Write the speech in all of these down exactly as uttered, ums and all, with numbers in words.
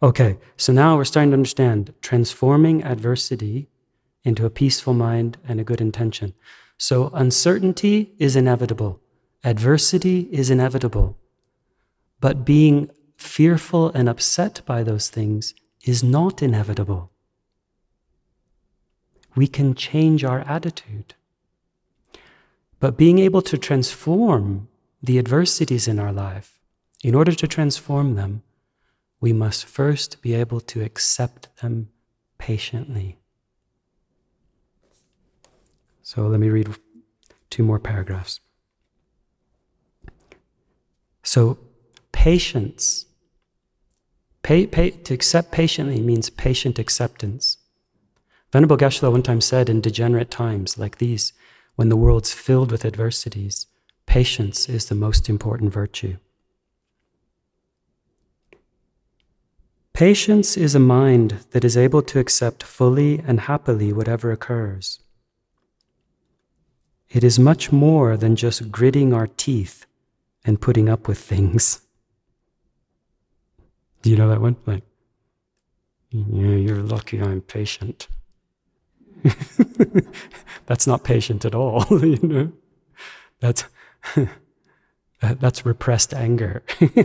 Okay, so now we're starting to understand transforming adversity into a peaceful mind and a good intention. So uncertainty is inevitable. Adversity is inevitable. But being fearful and upset by those things is not inevitable. We can change our attitude. But being able to transform the adversities in our life, in order to transform them, we must first be able to accept them patiently. So let me read two more paragraphs. So patience, pay, pay, to accept patiently means patient acceptance. Venerable Geshe-la one time said, in degenerate times like these, when the world's filled with adversities, patience is the most important virtue. Patience is a mind that is able to accept fully and happily whatever occurs. It is much more than just gritting our teeth and putting up with things. Do you know that one? Like, yeah, you're lucky I'm patient. That's not patient at all, you know. That's that, that's repressed anger.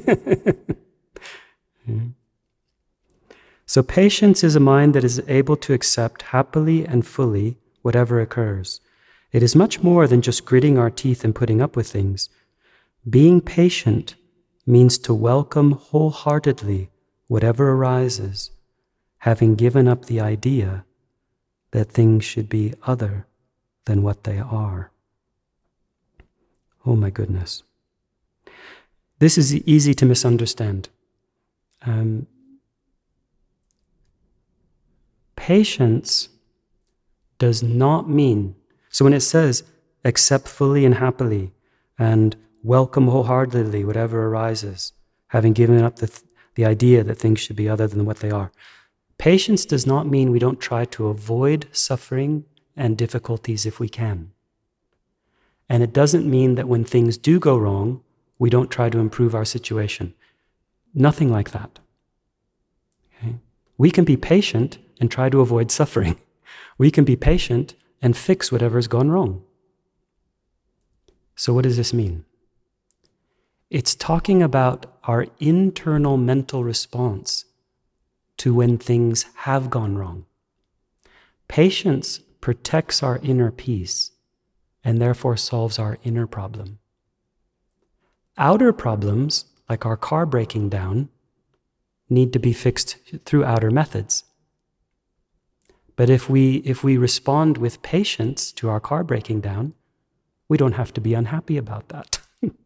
Yeah. So patience is a mind that is able to accept happily and fully whatever occurs. It is much more than just gritting our teeth and putting up with things. Being patient means to welcome wholeheartedly whatever arises, having given up the idea that things should be other than what they are. Oh my goodness. This is easy to misunderstand. Um, patience does not mean, so when it says accept fully and happily and welcome wholeheartedly whatever arises, having given up the, th- the idea that things should be other than what they are. Patience does not mean we don't try to avoid suffering and difficulties if we can. And it doesn't mean that when things do go wrong, we don't try to improve our situation. Nothing like that. Okay? We can be patient and try to avoid suffering. We can be patient and fix whatever's gone wrong. So what does this mean? It's talking about our internal mental response to when things have gone wrong. Patience protects our inner peace and therefore solves our inner problem. Outer problems, like our car breaking down, need to be fixed through outer methods. But if we, if we respond with patience to our car breaking down, we don't have to be unhappy about that.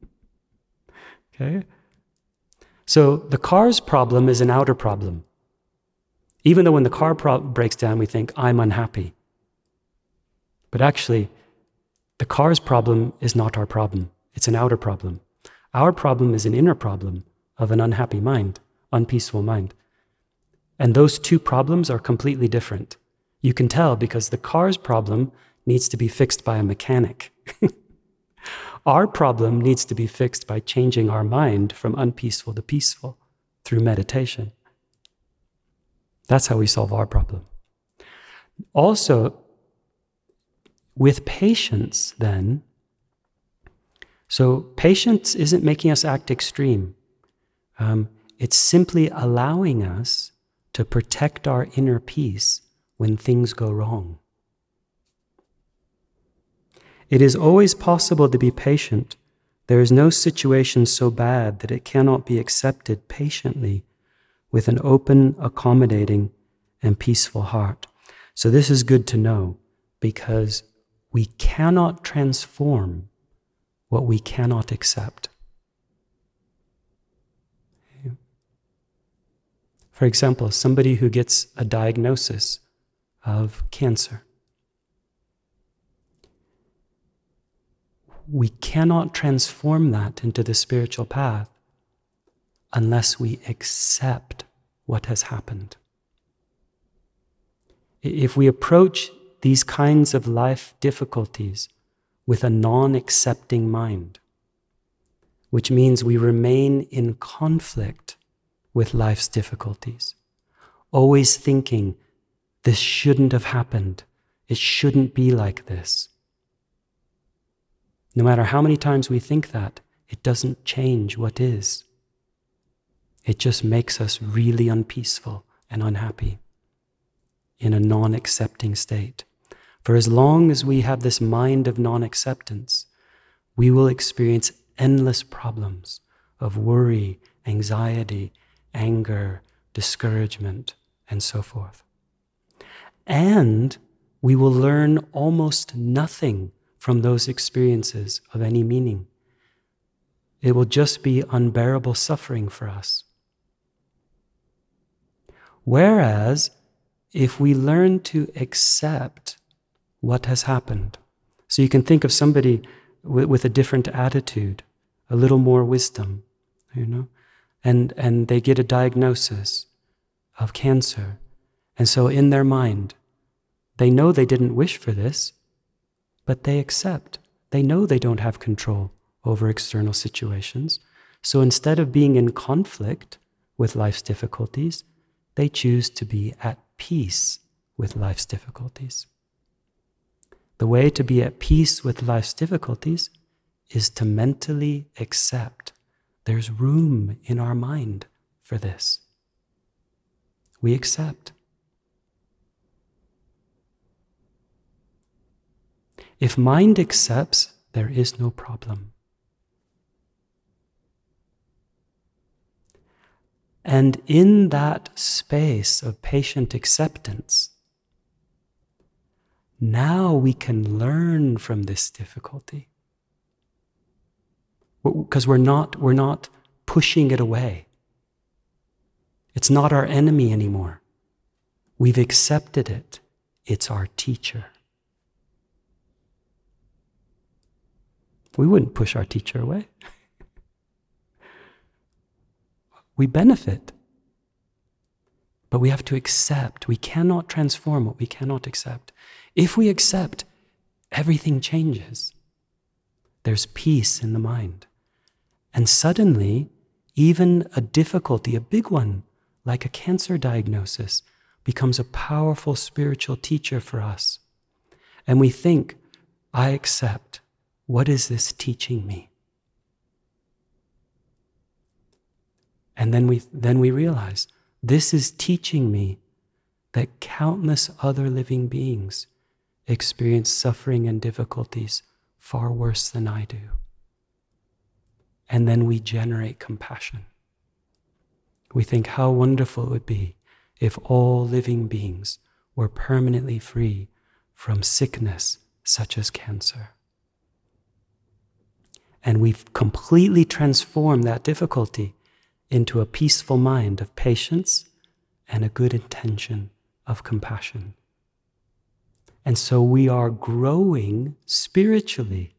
Okay? So the car's problem is an outer problem. Even though when the car pro- breaks down, we think, I'm unhappy. But actually, the car's problem is not our problem. It's an outer problem. Our problem is an inner problem of an unhappy mind, unpeaceful mind. And those two problems are completely different. You can tell because the car's problem needs to be fixed by a mechanic. Our problem needs to be fixed by changing our mind from unpeaceful to peaceful through meditation. That's how we solve our problem. Also, with patience then, so patience isn't making us act extreme. Um, it's simply allowing us to protect our inner peace when things go wrong. It is always possible to be patient. There is no situation so bad that it cannot be accepted patiently with an open, accommodating, and peaceful heart. So this is good to know because we cannot transform what we cannot accept. For example, somebody who gets a diagnosis of cancer. We cannot transform that into the spiritual path unless we accept what has happened. If we approach these kinds of life difficulties with a non-accepting mind, which means we remain in conflict with life's difficulties, always thinking, this shouldn't have happened. It shouldn't be like this. No matter how many times we think that, it doesn't change what is. It just makes us really unpeaceful and unhappy in a non-accepting state. For as long as we have this mind of non-acceptance, we will experience endless problems of worry, anxiety, anger, discouragement, and so forth. And we will learn almost nothing from those experiences of any meaning. It will just be unbearable suffering for us. Whereas, if we learn to accept what has happened, so you can think of somebody with, with a different attitude, a little more wisdom, you know, and, and they get a diagnosis of cancer. And so in their mind, they know they didn't wish for this, but they accept. They know they don't have control over external situations. So instead of being in conflict with life's difficulties, they choose to be at peace with life's difficulties. The way to be at peace with life's difficulties is to mentally accept. There's room in our mind for this. We accept. If mind accepts, there is no problem. And in that space of patient acceptance, now we can learn from this difficulty. Because we're not, we're not pushing it away. It's not our enemy anymore. We've accepted it. It's our teacher. We wouldn't push our teacher away. We benefit. But we have to accept. We cannot transform what we cannot accept. If we accept, everything changes. There's peace in the mind. And suddenly, even a difficulty, a big one, like a cancer diagnosis, becomes a powerful spiritual teacher for us. And we think, I accept. What is this teaching me? And then we, then we realize, this is teaching me that countless other living beings experience suffering and difficulties far worse than I do. And then we generate compassion. We think how wonderful it would be if all living beings were permanently free from sickness such as cancer. And we've completely transformed that difficulty into a peaceful mind of patience and a good intention of compassion. And so we are growing spiritually